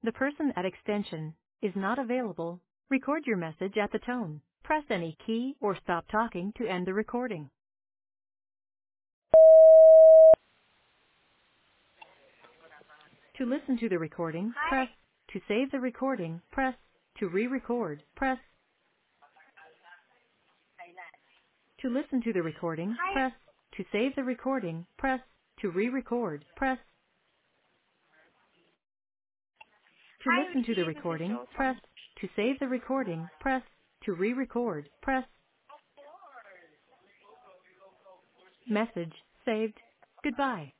The person at extension is not available. Record your message at the tone. Press any key or stop talking to end the recording. To listen to the recording, Hi. press. To save the recording, press. To re-record, press. To listen to the recording, Hi. press. To save the recording, press. To re-record, press. To Hi, listen to the Lucy. This is recording, Joe press. from. To save the recording, press. To re-record, press. Message saved. Goodbye.